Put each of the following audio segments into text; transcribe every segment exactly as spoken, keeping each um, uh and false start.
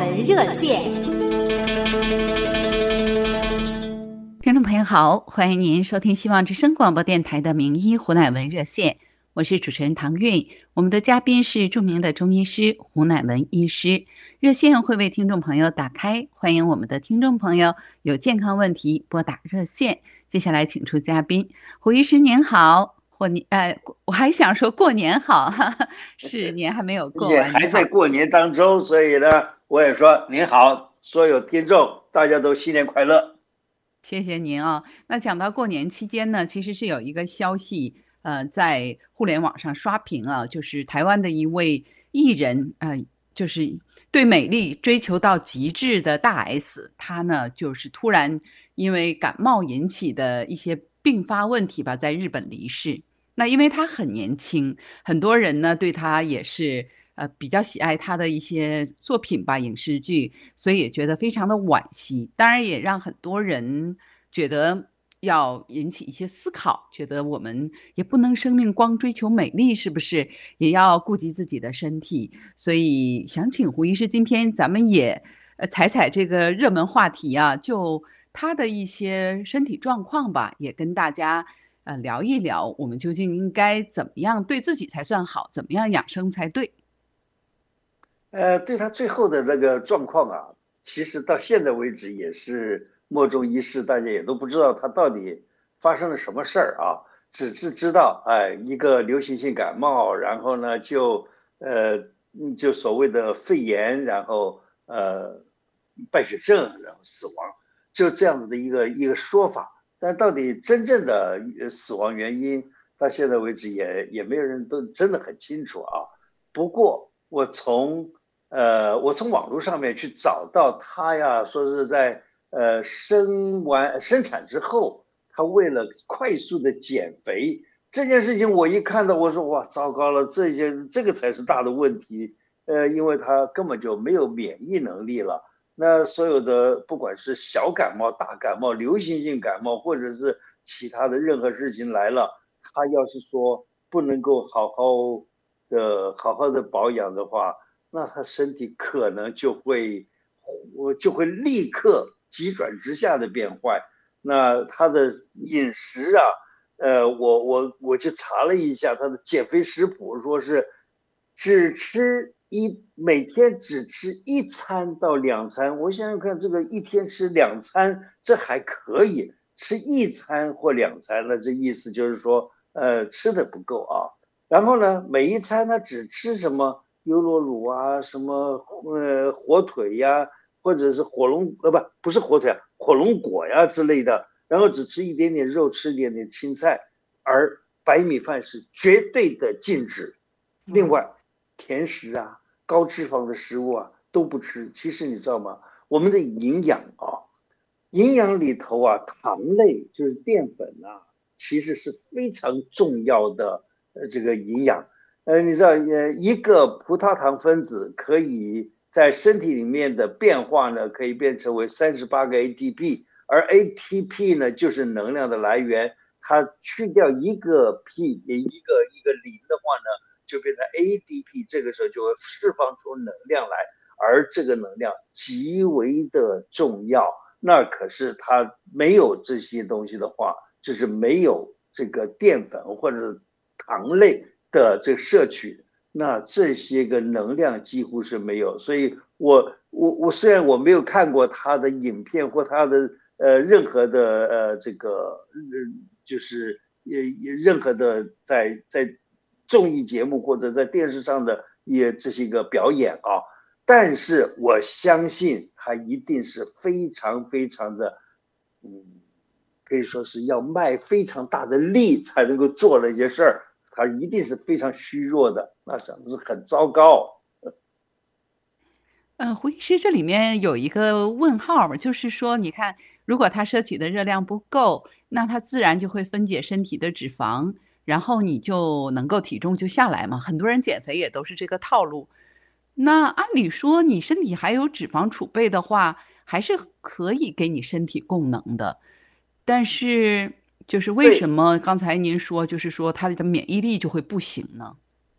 文热线。 听众朋友好，欢迎您收听希望之声广播电台的名医胡乃文热线，我是主持人唐韵，我们的嘉宾是著名的中医师胡乃文医师。热线会为听众朋友打开，欢迎我们的听众朋友有健康问题拨打热线。接下来请出嘉宾，胡医师您好，或你呃，我还想说过年好，哈哈，是年还没有过完， 也还在过年当中，所以呢，我也说您好，所有听众大家都新年快乐。 谢谢您啊、哦。那讲到过年期间呢，其实是有一个消息，呃，在互联网上刷屏啊，就是台湾的一位艺人，呃，就是对美丽追求到极致的大 S， 他呢就是突然因为感冒引起的一些并发问题吧，在日本离世。那因为他很年轻，很多人呢对他也是呃比较喜爱他的一些作品吧，影视剧，所以也觉得非常的惋惜。当然也让很多人觉得要引起一些思考，觉得我们也不能生命光追求美丽，是不是也要顾及自己的身体？所以想请胡医师，今天咱们也呃踩踩这个热门话题啊，就他的一些身体状况吧，也跟大家呃聊一聊，我们究竟应该怎么样对自己才算好，怎么样养生才对？ 呃，对他最后的那个状况啊，其实到现在为止也是莫衷一是，大家也都不知道他到底发生了什么事儿啊，只是知道哎，一个流行性感冒，然后呢就呃就所谓的肺炎，然后呃败血症，然后死亡，就这样子的一个一个说法。但到底真正的死亡原因，到现在为止也也没有人都真的很清楚啊。不过我从呃，我从网络上面去找到他呀，说是在呃生完生产之后，他为了快速的减肥这件事情，我一看到我说哇，糟糕了，这些这个才是大的问题。呃，因为他根本就没有免疫能力了。那所有的不管是小感冒、大感冒、流行性感冒，或者是其他的任何事情来了，他要是说不能够好好的好好的保养的话，那他身体可能就会，我就会立刻急转直下的变坏。那他的饮食啊，呃，我我我就查了一下他的减肥食谱，说是只吃一每天只吃一餐到两餐。我想想看，这个一天吃两餐，这还可以；吃一餐或两餐，那这意思就是说，呃，吃的不够啊。然后呢，每一餐呢只吃什么优酪乳啊，什么呃火腿呀，或者是火龙呃不不是火腿啊，火龙果呀之类的，然后只吃一点点肉，吃一点点青菜，而白米饭是绝对的禁止。另外，甜食啊、高脂肪的食物啊都不吃。其实你知道吗？我们的营养啊，营养里头啊，糖类就是淀粉啊，其实是非常重要的呃这个营养。呃，你知道，呃，一个葡萄糖分子可以在身体里面的变化呢，可以变成为三十八个 A T P， 而 A T P 呢就是能量的来源。它去掉一个 P， 一个一个零的话呢，就变成 A D P， 这个时候就会释放出能量来，而这个能量极为的重要。那可是它没有这些东西的话，就是没有这个淀粉或者糖类的这个摄取，那这些个能量几乎是没有。所以我我我虽然我没有看过他的影片或他的呃任何的呃这个呃就是也也任何的在在综艺节目或者在电视上的也这些个表演啊，但是我相信他一定是非常非常的嗯。可以说是要卖非常大的力才能够做那些事儿，他一定是非常虚弱的，那讲的是很糟糕。 呃，胡医师，这里面有一个问号，就是说，你看，如果他摄取的热量不够，那他自然就会分解身体的脂肪，然后你就能够体重就下来嘛。很多人减肥也都是这个套路。那按理说，你身体还有脂肪储备的话，还是可以给你身体供能的。但是，就是为什么刚才您说，就是说他的免疫力就会不行呢？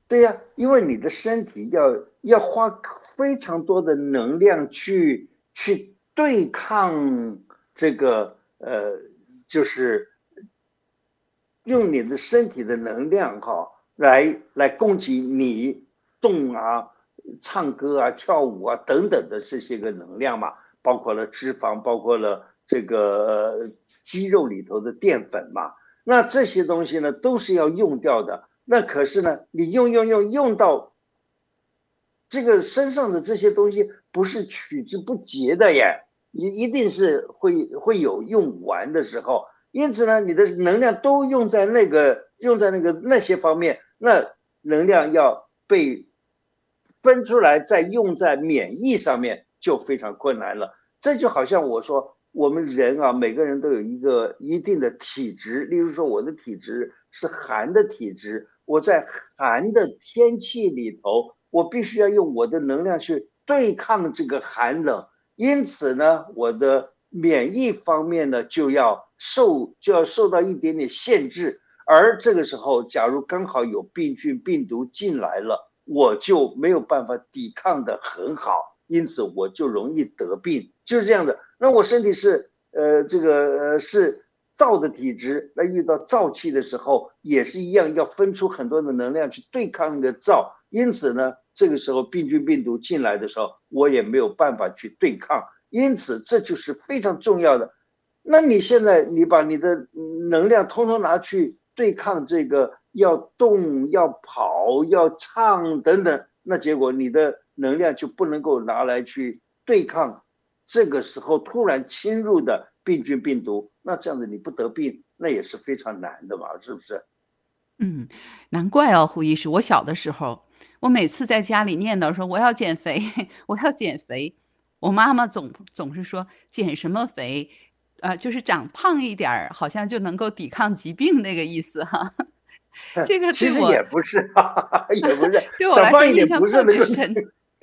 对呀，因为你的身体要要花非常多的能量去去对抗这个呃，就是用你的身体的能量哈，来来供给你动啊、唱歌啊、跳舞啊等等的这些个能量嘛，包括了脂肪，包括了这个呃肌肉里头的淀粉嘛。那这些东西呢，都是要用掉的。那可是呢，你用用用用到这个身上的这些东西，不是取之不竭的耶，一一定是会会有用完的时候。因此呢，你的能量都用在那个用在那个那些方面，那能量要被分出来再用在免疫上面就非常困难了。这就好像我说，我们人啊，每个人都有一个一定的体质，例如说我的体质是寒的体质，我在寒的天气里头，我必须要用我的能量去对抗这个寒冷，因此呢，我的免疫方面呢就要受就要受到一点点限制，而这个时候，假如刚好有病菌病毒进来了，我就没有办法抵抗的很好，因此我就容易得病，就是这样的。那我身体是呃这个呃是燥的体质，那遇到燥气的时候也是一样，要分出很多的能量去对抗那个燥，因此呢，这个时候病菌病毒进来的时候，我也没有办法去对抗，因此这就是非常重要的。那你现在你把你的能量通通拿去对抗这个要动、要跑、要唱等等，那结果你的能量就不能够拿来去对抗这个时候突然侵入的病菌病毒，那这样子你不得病，那也是非常难的嘛，是不是？ 嗯，难怪哦，胡医师，我小的时候，我每次在家里念叨说我要减肥，我要减肥，我妈妈总总是说减什么肥，呃，就是长胖一点儿，好像就能够抵抗疾病那个意思哈。这个对我其实也不是，哈哈，也不是， 对我来说长胖一点印象特不是能够别深。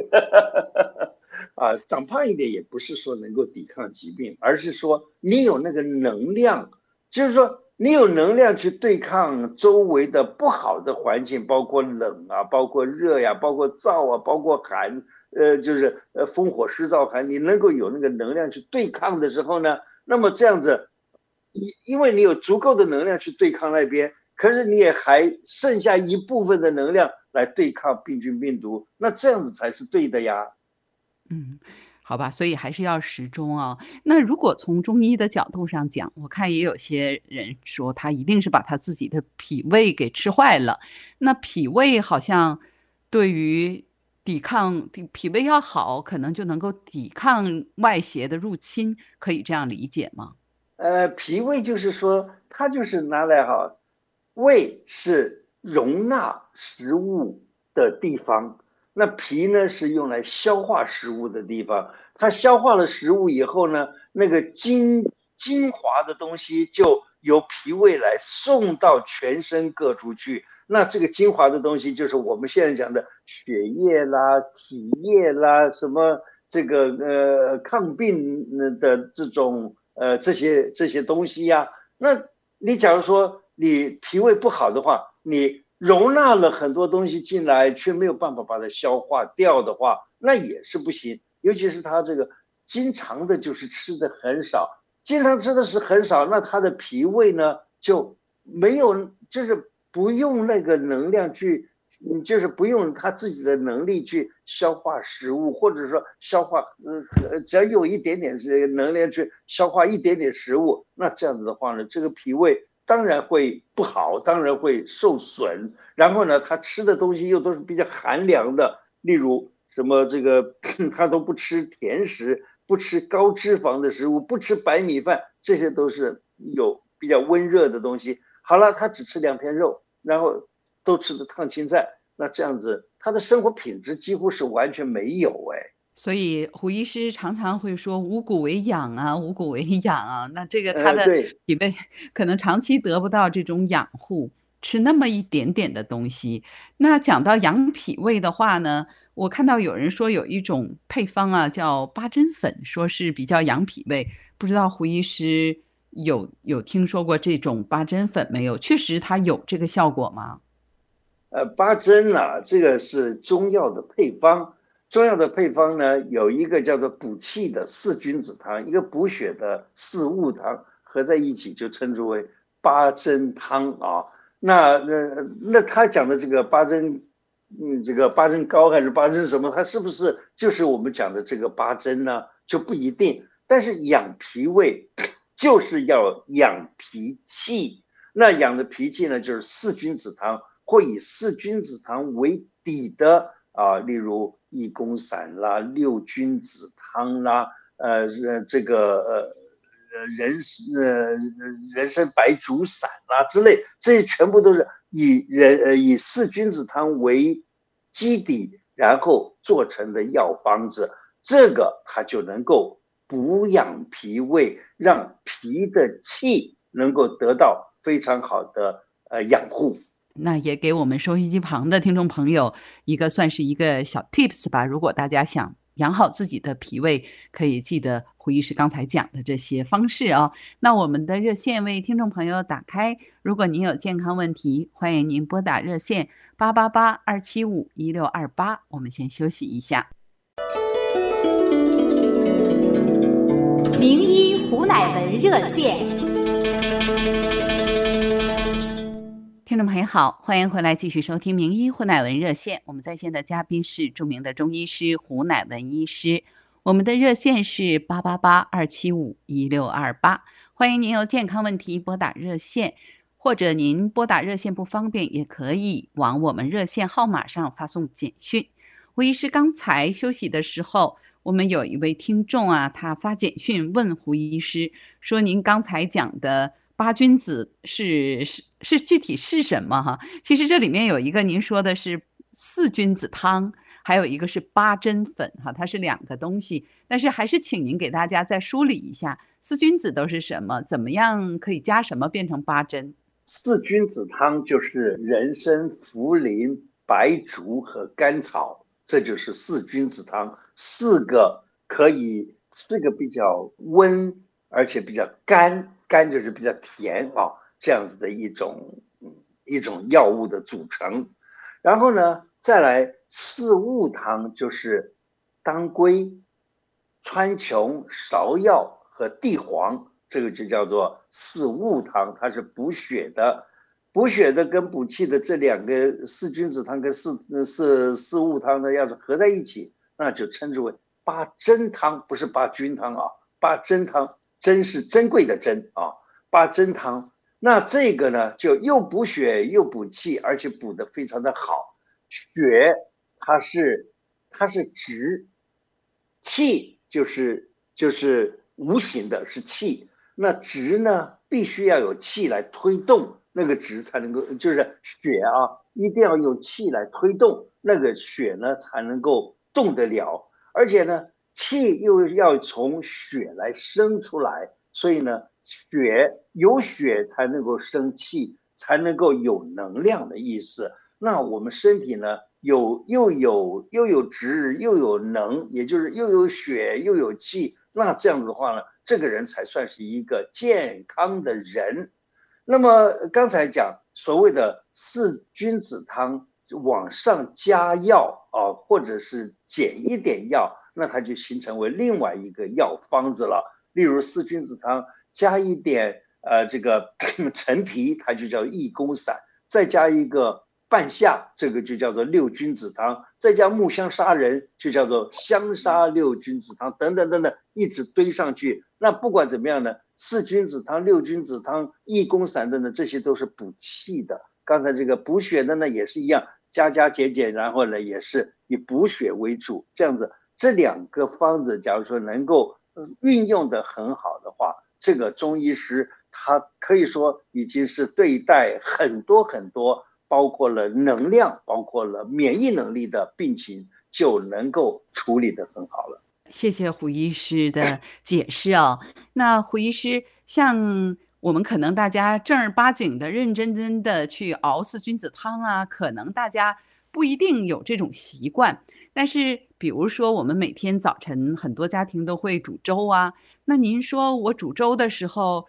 啊，长胖一点也不是说能够抵抗疾病，而是说你有那个能量，就是说你有能量去对抗周围的不好的环境，包括冷啊，包括热呀、包括燥啊，包括寒，呃，就是呃风火湿燥寒，你能够有那个能量去对抗的时候呢，那么这样子，因因为你有足够的能量去对抗那边，可是你也还剩下一部分的能量来对抗病菌病毒，那这样子才是对的呀。 嗯，好吧，所以还是要时钟啊。那如果从中医的角度上讲，我看也有些人说他一定是把他自己的脾胃给吃坏了。那脾胃好像对于抵抗抵脾胃要好，可能就能够抵抗外邪的入侵，可以这样理解吗？ 呃，脾胃就是说，它就是拿来哈，胃是容纳食物的地方，那脾呢是用来消化食物的地方。它消化了食物以后呢，那个精精华的东西就由脾胃来送到全身各处去。那这个精华的东西就是我们现在讲的血液啦、体液啦，什么这个呃抗病的这种呃这些这些东西呀、那你假如说你脾胃不好的话，你容纳了很多东西进来，却没有办法把它消化掉的话，那也是不行。尤其是他这个经常的，就是吃的很少，经常吃的是很少，那他的脾胃呢就没有，就是不用那个能量去，就是不用他自己的能力去消化食物，或者说消化，呃，只要有一点点这能量去消化一点点食物，那这样子的话呢，这个脾胃当然会不好，当然会受损。然后呢，他吃的东西又都是比较寒凉的，例如什么这个他都不吃甜食，不吃高脂肪的食物，不吃白米饭，这些都是有比较温热的东西。好了，他只吃两片肉，然后都吃的烫青菜，那这样子他的生活品质几乎是完全没有哎。 所以胡医师常常会说五谷为养啊，五谷为养啊。那这个他呃， 的对， 脾胃可能长期得不到这种养护，吃那么一点点的东西。那讲到养脾胃的话呢，我看到有人说有一种配方啊，叫八珍粉，说是比较养脾胃。不知道胡医师有有听说过这种八珍粉没有？确实它有这个效果吗？ 呃，八珍啊，这个是中药的配方。中药的配方呢，有一个叫做补气的四君子汤，一个补血的四物汤，合在一起就称之为八珍汤啊。那那那他讲的这个八珍，嗯，这个八珍糕还是八珍什么，它是不是就是我们讲的这个八珍呢？就不一定。但是养脾胃就是要养脾气，那养的脾气呢，就是四君子汤，或以四君子汤为底的啊，例如益公散啦、六君子汤啦，呃，这个呃人呃人参白术散啦之类，这些全部都是以人呃以四君子汤为基底，然后做成的药方子，这个它就能够补养脾胃，让脾的气能够得到非常好的呃养护。 那也给我们收音机旁的听众朋友一个算是一个小 tips 吧。如果大家想养好自己的脾胃，可以记得胡医师刚才讲的这些方式啊。那我们的热线为听众朋友打开，如果您有健康问题，欢迎您拨打热线八八八二七五一六二八。我们先休息一下。 名医胡乃文热线。 听众朋友好，欢迎回来继续收听名医胡乃文热线。我们在线的嘉宾是著名的中医师胡乃文医师，我们的热线是八八八二七五一六二八。欢迎您有健康问题拨打热线，或者您拨打热线不方便，也可以往我们热线号码上发送简讯。胡医师刚才休息的时候，我们有一位听众啊，他发简讯问胡医师说：“您刚才讲的八君子是是是具体是什么哈？其实这里面有一个您说的是四君子汤，还有一个是八珍粉哈，它是两个东西。但是还是请您给大家再梳理一下，四君子都是什么？怎么样可以加什么变成八珍？ 四君子汤就是人参、茯苓、白术和甘草，这就是四君子汤。四个可以，四个比较温，而且比较甘。甘就是比较甜啊，这样子的一种一种药物的组成。然后呢，再来四物汤就是当归、川穹、芍药和地黄，这个就叫做四物汤，它是补血的。补血的跟补气的这两个四君子汤跟四四四物汤呢，要是合在一起，那就称之为八珍汤，不是八君汤啊，八珍汤。珍是珍贵的珍啊，八珍汤。那这个呢，就又补血又补气，而且补得非常的好。血它是它是直，气就是就是无形的，是气。那直呢，必须要有气来推动，那个直才能够，就是血啊，一定要有气来推动，那个血呢才能够动得了。而且呢，气又要从血来生出来，所以呢，血有血才能够生气，才能够有能量的意思。那我们身体呢，有又有又有直又有能，也就是又有血又有气，那这样子的话呢，这个人才算是一个健康的人。那么刚才讲所谓的四君子汤，往上加药啊，或者是减一点药，那它就形成为另外一个药方子了。例如四君子汤加一点呃这个陈皮，它就叫益公散，再加一个半夏，这个就叫做六君子汤，再加木香砂仁，就叫做香砂六君子汤，等等等等，一直堆上去。那不管怎么样呢，四君子汤、六君子汤、益公散等等，这些都是补气的。刚才这个补血的呢也是一样，加加减减，然后呢也是以补血为主，这样子。这两个方子假如说能够运用的很好的话，这个中医师他可以说已经是对待很多很多包括了能量包括了免疫能力的病情就能够处理得很好了。 谢谢胡医师的解释啊。那胡医师，像我们可能大家正儿八经的认真真的去熬四君子汤啊，可能大家不一定有这种习惯。但是比如说我们每天早晨很多家庭都会煮粥啊，那您说我煮粥的时候，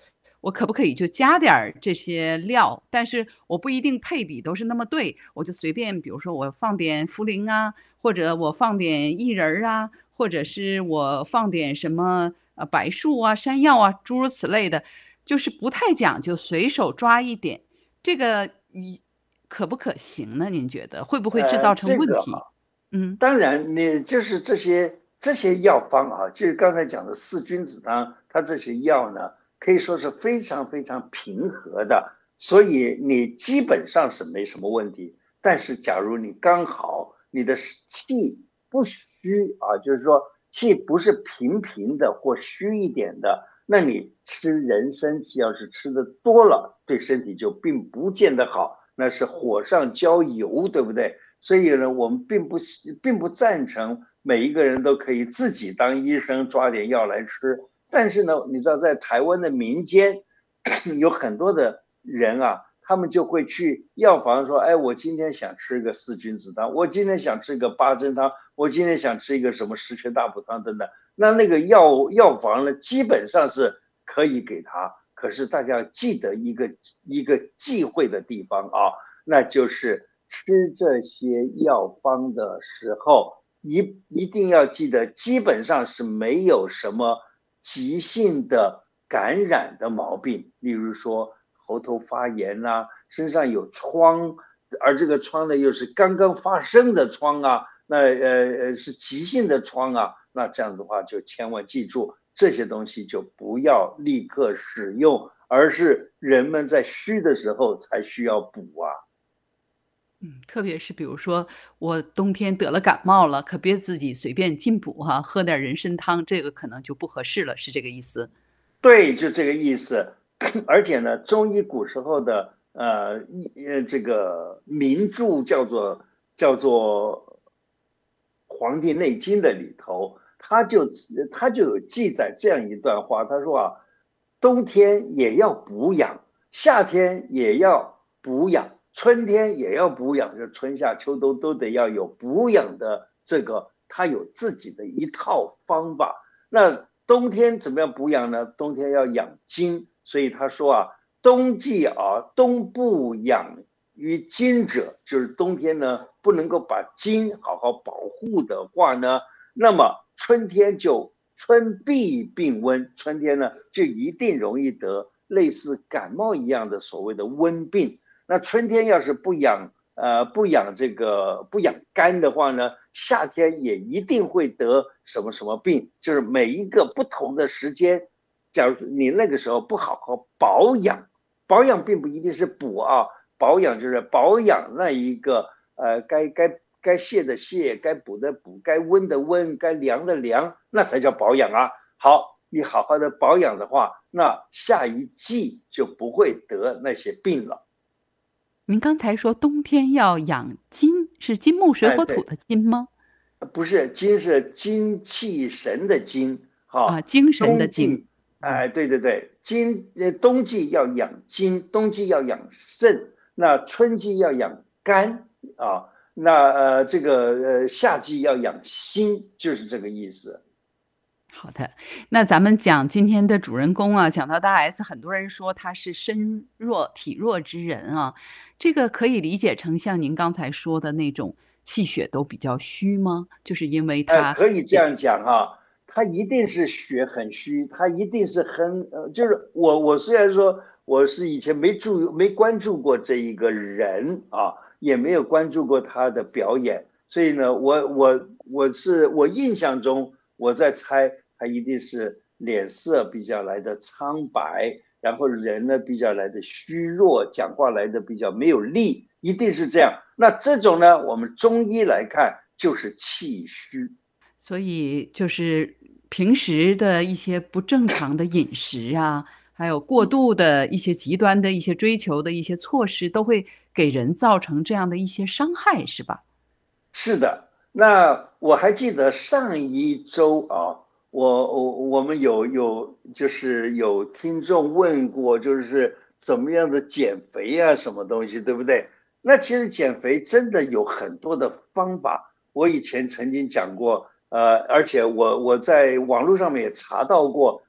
我可不可以就加点儿这些料？但是我不一定配比都是那么对，我就随便，比如说我放点茯苓啊，或者我放点薏仁儿啊，或者是我放点什么呃白术啊、山药啊，诸如此类的，就是不太讲究，随手抓一点。这个一可不可行呢？您觉得会不会制呃， 造成这个问题？嗯当然，你就是这些这些药方啊，就是刚才讲的四君子汤，它这些药呢，可以说是非常非常平和的，所以你基本上是没什么问题。但是，假如你刚好你的气不虚啊，就是说气不是平平的或虚一点的，那你吃人参气要是吃的多了，对身体就并不见得好，那是火上浇油，对不对？所以呢，我们并不并不赞成每一个人都可以自己当医生抓点药来吃。但是呢，你知道在台湾的民间有很多的人啊，他们就会去药房说，哎，我今天想吃一个四君子汤，我今天想吃一个八珍汤，我今天想吃一个什么十全大补汤等等。那那个药药房呢，基本上是可以给他，可是大家记得一个一个忌讳的地方啊，那就是吃这些药方的时候，一一定要记得，基本上是没有什么急性的感染的毛病，例如说喉头发炎呐、啊，身上有疮，而这个疮呢又是刚刚发生的疮啊，那呃是急性的疮啊，那这样的话就千万记住，这些东西就不要立刻使用，而是人们在虚的时候才需要补啊。 嗯，特别是比如说我冬天得了感冒了，可别自己随便进补哈，喝点人参汤，这个可能就不合适了，是这个意思。 对，就这个意思。而且呢，中医古时候的呃呃这个名著叫做叫做《黄帝内经》的里头，他就他就有记载这样一段话，他说啊，冬天也要补养，夏天也要补养，春天也要补养，就春夏秋冬都得要有补养的这个，他有自己的一套方法。那冬天怎么样补养呢？冬天要养精，所以他说啊，冬季啊，冬不养于精者，就是冬天呢不能够把精好好保护的话呢，那么春天就春必病温，春天呢就一定容易得类似感冒一样的所谓的温病。那春天要是不养呃不养这个不养肝的话呢，夏天也一定会得什么什么病，就是每一个不同的时间，假如你那个时候不好好保养，保养并不一定是补啊，保养就是保养那一个呃该该该泻的泻，该补的补，该温的温，该凉的凉，那才叫保养啊。好，你好好的保养的话，那下一季就不会得那些病了。 您刚才说冬天要养金，是金木水哎， 火土对， 的金吗？ 不是精是精气神的精， 啊， 哈， 精神的精。 冬季，哎，对对对，精呃冬季要养精，冬季要养肾，那春季要养肝啊，那呃这个呃夏季要养心，就是这个意思。 好的，那咱们讲今天的主人公啊，讲到大 S，很多人说他是身弱体弱之人啊，这个可以理解成像您刚才说的那种气血都比较虚吗？就是因为呃， 他可以这样讲哈，他一定是血很虚，他一定是很呃，就是我我虽然说我是以前没注没关注过这一个人啊，也没有关注过他的表演，所以呢，我我我是我印象中我在猜他一定是脸色比较来的苍白，然后人呢比较来的虚弱，讲话来的比较没有力，一定是这样。那这种呢，我们中医来看就是气虚。 所以就是平时的一些不正常的饮食啊，还有过度的一些极端的一些追求的一些措施，都会给人造成这样的一些伤害，是吧？ 是的，那我还记得上一周啊，我我我们有有就是有听众问过，就是怎么样的减肥啊，什么东西，对不对？那其实减肥真的有很多的方法，我以前曾经讲过，呃，而且我我在网络上面也查到过，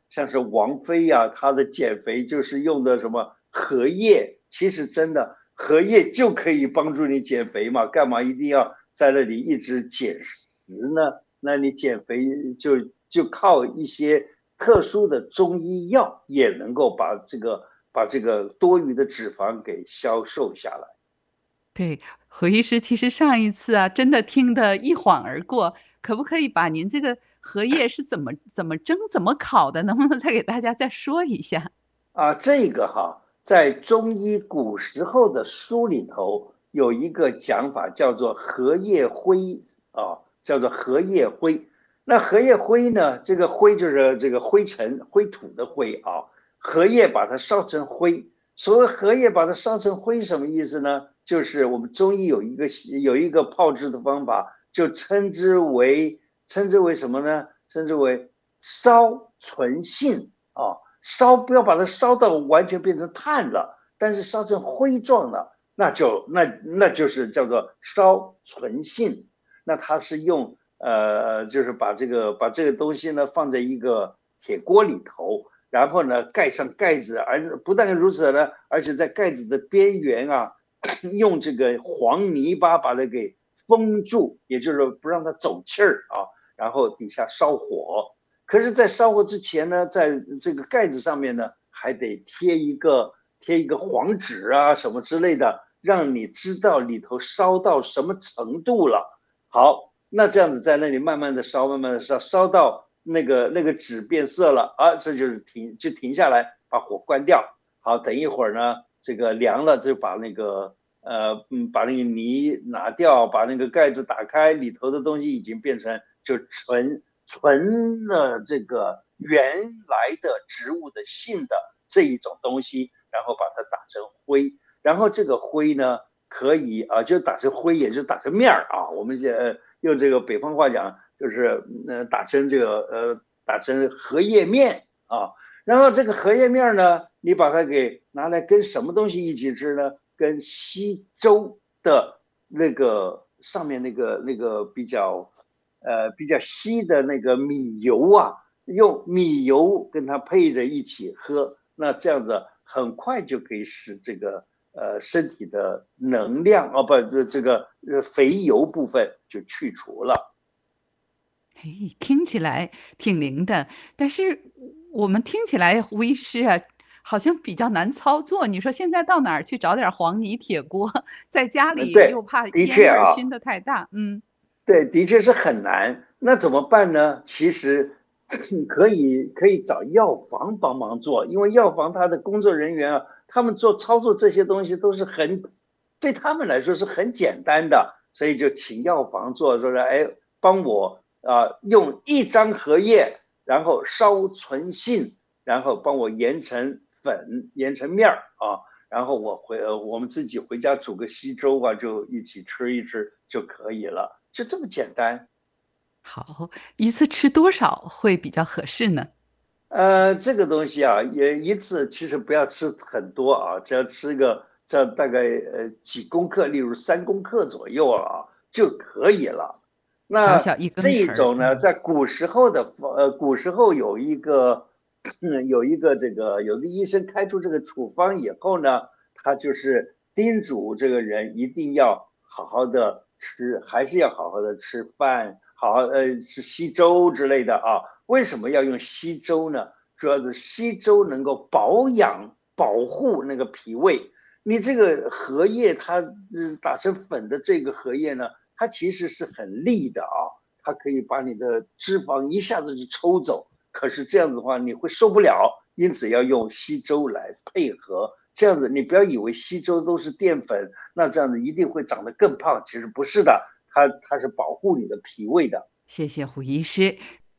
像是王菲呀、啊，她的减肥就是用的什么荷叶，其实真的荷叶就可以帮助你减肥嘛，干嘛一定要在那里一直减食呢？那你减肥就就靠一些特殊的中医药也能够把这个把这个多余的脂肪给消瘦下来。 对，何医师，其实上一次啊，真的听得一晃而过，可不可以把您这个荷叶是怎么怎么蒸、怎么烤的，能不能再给大家再说一下？ 啊，这个哈，在中医古时候的书里头有一个讲法，叫做荷叶灰啊，叫做荷叶灰。那荷叶灰呢，这个灰就是这个灰尘、灰土的灰啊，荷叶把它烧成灰。所谓荷叶把它烧成灰，什么意思呢？就是我们中医有一个有一个泡制的方法，就称之为称之为什么呢？称之为烧存性啊。烧不要把它烧到完全变成炭了，但是烧成灰状了，那就那那就是叫做烧存性。那它是用呃，就是把这个把这个东西呢放在一个铁锅里头，然后呢盖上盖子，而不但如此呢，而且在盖子的边缘啊，用这个黄泥巴把它给封住，也就是不让它走气儿啊，然后底下烧火。可是，在烧火之前呢，在这个盖子上面呢，还得贴一个贴一个黄纸啊，什么之类的，让你知道里头烧到什么程度了。好，那这样子在那里慢慢的烧，慢慢的烧，烧到那个那个纸变色了啊，这就是停，就停下来，把火关掉。好，等一会儿呢，这个凉了，就把那个呃嗯，把那个泥拿掉，把那个盖子打开，里头的东西已经变成就纯。纯了这个原来的植物的性的这一种东西，然后把它打成灰，然后这个灰呢可以啊，就打成灰，也就打成面儿啊。我们呃用这个北方话讲，就是呃打成这个呃打成荷叶面啊。然后这个荷叶面呢，你把它给拿来跟什么东西一起吃呢？跟稀粥的那个上面那个那个比较。呃，比较稀的那个米油啊，用米油跟它配着一起喝，那这样子很快就可以使这个呃身体的能量哦不这个呃肥油部分就去除了。 嘿，听起来挺灵的，但是我们听起来胡医师啊，好像比较难操作。你说现在到哪儿去找点黄泥铁锅，在家里对， 又怕的烟确啊， 味熏得太大，嗯。 对，的确是很难。那怎么办呢？其实可以可以找药房帮忙做，因为药房他的工作人员啊，他们做操作这些东西都是很对他们来说是很简单的，所以就请药房做，说是哎，帮我啊、呃、用一张荷叶，然后烧存性，然后帮我研成粉，研成面儿啊。然后我回我们自己回家煮个稀粥啊，就一起吃一吃就可以了。就这么简单。 好，一次吃多少会比较合适呢？ 呃，这个东西啊，也一次其实不要吃很多啊，只要吃个这大概呃几公克，例如三公克左右啊就可以了。那小小一这羹匙儿， 一种呢， 嗯。 在古时候的呃古时候有一个嗯有一个这个有个医生开出这个处方以后呢，他就是叮嘱这个人一定要好好的吃，还是要好好的吃饭。好，呃，是稀粥之类的啊。为什么要用稀粥呢？主要是稀粥能够保养、保护那个脾胃。你这个荷叶它，呃，打成粉的这个荷叶呢，它其实是很利的啊，它可以把你的脂肪一下子就抽走。可是这样子的话，你会受不了，因此要用稀粥来配合。这样子，你不要以为稀粥都是淀粉，那这样子一定会长得更胖。其实不是的。它它是保护你的脾胃的。 谢谢胡医师。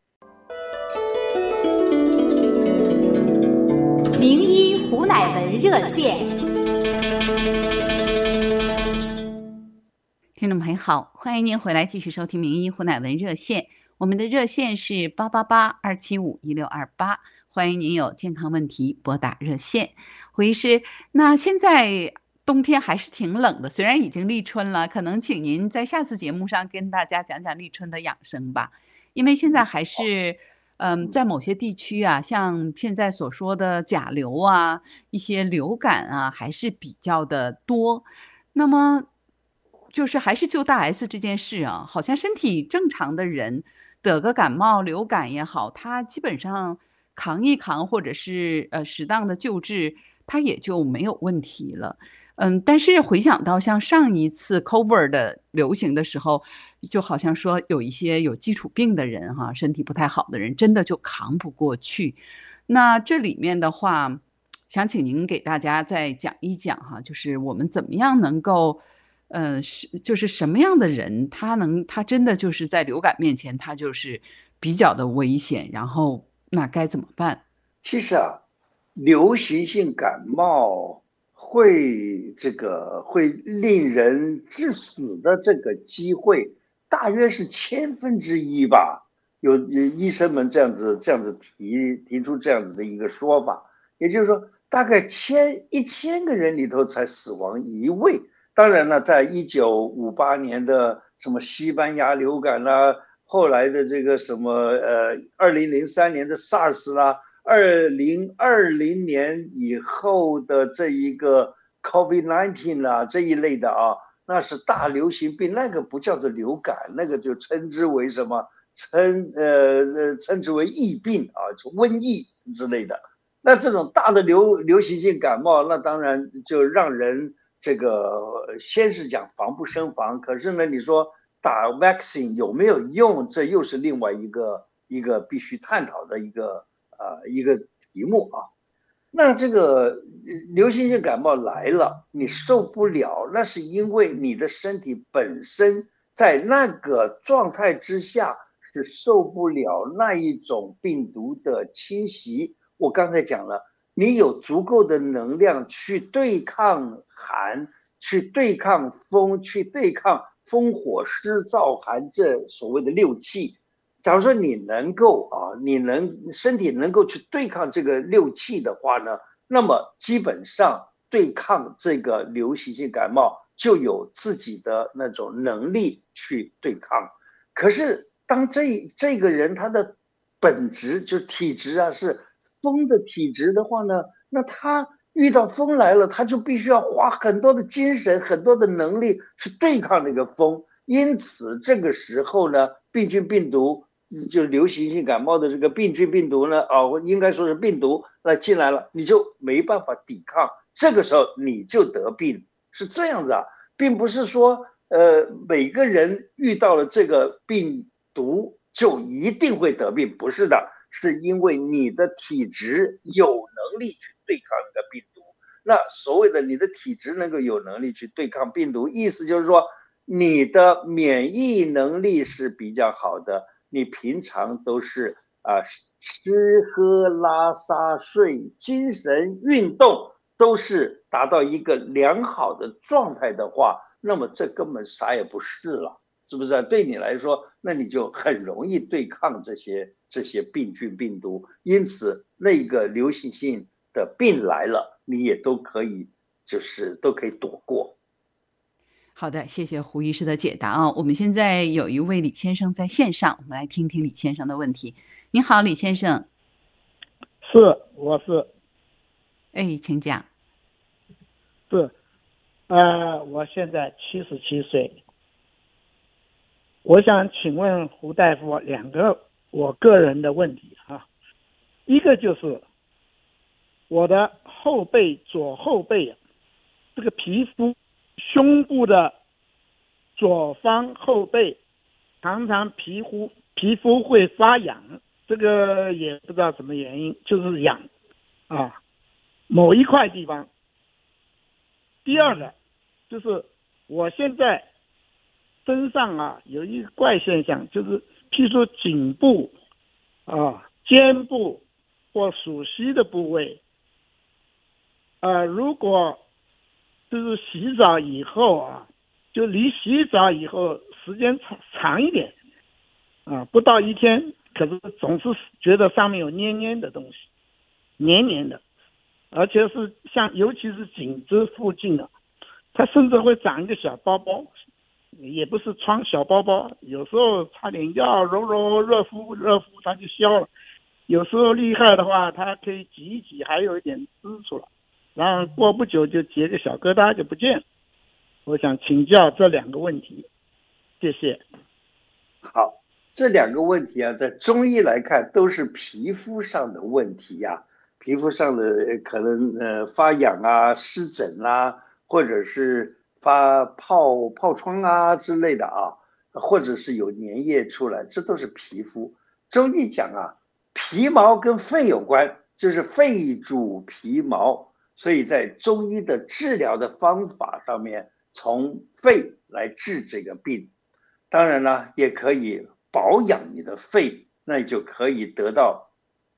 名医胡乃文热线。 听众朋友好，欢迎您回来继续收听名医胡乃文热线。我们的热线是八八八二七五一六二八，欢迎您有健康问题拨打热线。胡医师，那现在冬天还是挺冷的，虽然已经立春了，可能请您在下次节目上跟大家讲讲立春的养生吧。因为现在还是嗯，在某些地区啊，像现在所说的甲流啊，一些流感啊，还是比较的多。那么就是还是就大 S 这件事啊，好像身体正常的人得个感冒、流感也好，他基本上扛一扛，或者是呃适当的救治，他也就没有问题了。嗯，但是回想到像上一次 COVID 的流行的时候，就好像说有一些有基础病的人哈，身体不太好的人，真的就扛不过去。那这里面的话，想请您给大家再讲一讲哈，就是我们怎么样能够，呃，是就是什么样的人，他能他真的就是在流感面前，他就是比较的危险，然后那该怎么办？ 其实啊，流行性感冒会这个会令人致死的这个机会，大约是千分之一吧。有有医生们这样子这样子提提出这样子的一个说法，也就是说，大概千一千个人里头才死亡一位。当然了，在一九五八年的什么西班牙流感啦、啊，后来的这个什么呃二零零三年的 SARS 啦、啊。二零二零年以后的这一个 COVID 十九 啊，这一类的啊，那是大流行病，那个不叫做流感，那个就称之为什么？称呃呃称之为疫病啊，瘟疫之类的。那这种大的流流行性感冒，那当然就让人这个先是讲防不胜防，可是呢，你说打 vaccine 有没有用？这又是另外一个一个必须探讨的一个。呃，一个题目啊，那这个流行性感冒来了，你受不了，那是因为你的身体本身在那个状态之下是受不了那一种病毒的侵袭。我刚才讲了，你有足够的能量去对抗寒，去对抗风，去对抗风火湿燥寒这所谓的六气。假如说你能够啊，你能身体能够去对抗这个六气的话呢，那么基本上对抗这个流行性感冒就有自己的那种能力去对抗。可是当这这个人他的本质就体质啊是风的体质的话呢，那他遇到风来了，他就必须要花很多的精神、很多的能力去对抗那个风。因此这个时候呢，病菌病毒。就流行性感冒的这个病菌病毒呢，啊、哦，应该说是病毒那进来了，你就没办法抵抗，这个时候你就得病，是这样子啊，并不是说呃每个人遇到了这个病毒就一定会得病，不是的，是因为你的体质有能力去对抗那个病毒。那所谓的你的体质能够有能力去对抗病毒，意思就是说你的免疫能力是比较好的。你平常都是啊、呃、吃喝拉撒睡，精神运动都是达到一个良好的状态的话，那么这根本啥也不是了，是不是、啊？对你来说，那你就很容易对抗这些这些病菌病毒，因此那个流行性的病来了，你也都可以就是都可以躲过。 好的，谢谢胡医师的解答啊。我们现在有一位李先生在线上，我们来听听李先生的问题。你好，李先生。 是，我是。 哎，请讲。 是，呃，我现在七十七岁。我想请问胡大夫两个我个人的问题啊，一个就是我的后背左后背这个皮肤。胸部的左方后背常常皮肤皮肤会发痒，这个也不知道什么原因，就是痒啊，某一块地方。第二个就是我现在身上啊有一个怪现象，就是譬如说颈部啊、肩部或属膝的部位，呃，如果就是洗澡以后啊，就离洗澡以后时间长长一点啊，不到一天，可是总是觉得上面有黏黏的东西，黏黏的，而且是像尤其是颈子附近的，它甚至会长一个小包包，也不是疮小包包，有时候擦点药揉揉热敷热敷它就消了， 有时候厉害的话，它可以挤一挤，还有一点汁出来，然后过不久就结个小疙瘩就不见了。我想请教这两个问题，谢谢。 好，这两个问题啊，在中医来看都是皮肤上的问题呀、啊，皮肤上的可能呃发痒啊、湿疹啊，或者是发泡泡疮啊之类的啊，或者是有粘液出来，这都是皮肤。中医讲啊，皮毛跟肺有关，就是肺主皮毛，所以在中医的治疗的方法上面，从肺来治这个病。当然了，也可以保养你的肺，那你就可以得到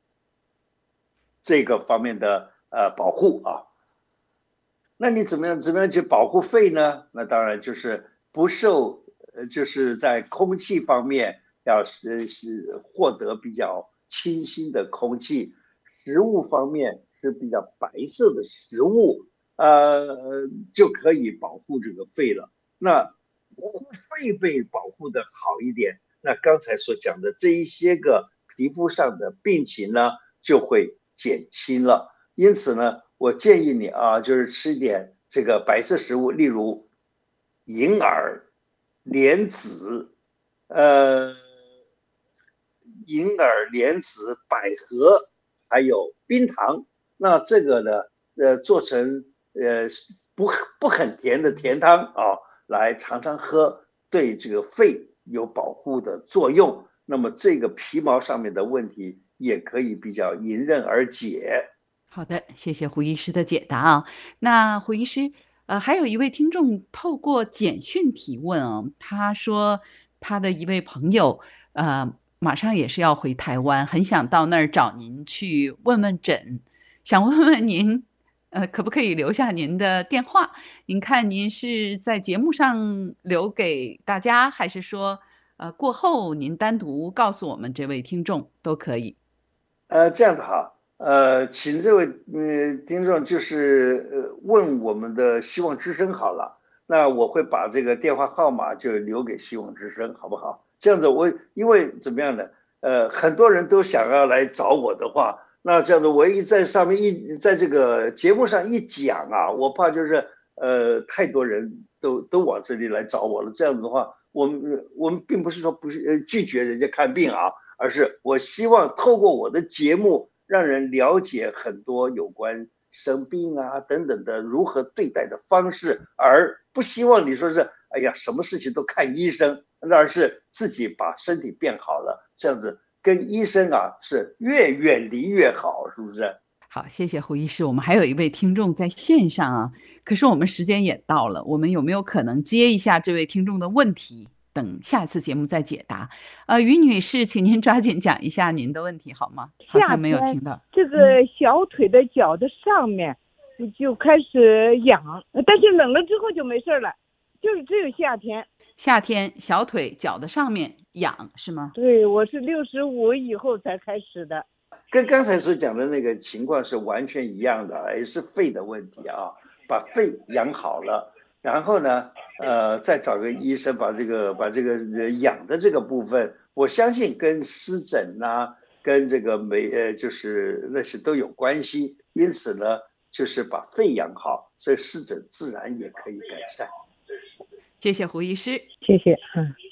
这个方面的呃保护啊。那你怎么样怎么样去保护肺呢？那当然就是不受呃就是在空气方面要是是获得比较清新的空气，食物方面是比较白色的食物，呃就可以保护这个肺了。那肺被保护的好一点，那刚才所讲的这一些个皮肤上的病情呢，就会减轻了。因此呢，我建议你啊，就是吃一点这个白色食物，例如银耳、莲子，呃，银耳、莲子、百合，还有冰糖。那这个呢，呃，做成呃不不很甜的甜汤啊。来常常喝，对这个肺有保护的作用，那么这个皮毛上面的问题也可以比较迎刃而解。 好的，谢谢胡医师的解答啊。那胡医师，呃，还有一位听众透过简讯提问啊，他说他的一位朋友，呃，马上也是要回台湾，很想到那儿找您去问问诊，想问问您。呃，可不可以留下您的电话？您看您是在节目上留给大家，还是说，呃，过后您单独告诉我们这位听众都可以？ 呃，这样子哈，呃，请这位呃听众就是呃问我们的希望之声好了，那我会把这个电话号码就留给希望之声，好不好？这样子我因为怎么样呢？呃，很多人都想要来找我的话。那这样子，我一在上面一在这个节目上一讲啊，我怕就是呃太多人都都往这里来找我了。这样子的话，我们我们并不是说不是呃拒绝人家看病啊，而是我希望透过我的节目，让人了解很多有关生病啊等等的如何对待的方式，而不希望你说是哎呀什么事情都看医生，而是自己把身体变好了，这样子。跟医生啊是越远离越好，是不是？ 好，谢谢胡医师。我们还有一位听众在线上啊，可是我们时间也到了，我们有没有可能接一下这位听众的问题？等下次节目再解答。呃，于女士，请您抓紧讲一下您的问题好吗？好像没有听到。 这个小腿的脚的上面就开始痒，但是冷了之后就没事了，就是只有夏天。 夏天小腿脚的上面痒是吗？ 对，我是六十五以后才开始的。 跟刚才所讲的那个情况是完全一样的，也是肺的问题啊，把肺养好了，然后呢，呃，再找个医生把这个把这个痒的这个部分，我相信跟湿疹呐、啊，跟这个没呃就是那些都有关系，因此呢，就是把肺养好，所以湿疹自然也可以改善。 谢谢胡医师， 谢谢，嗯。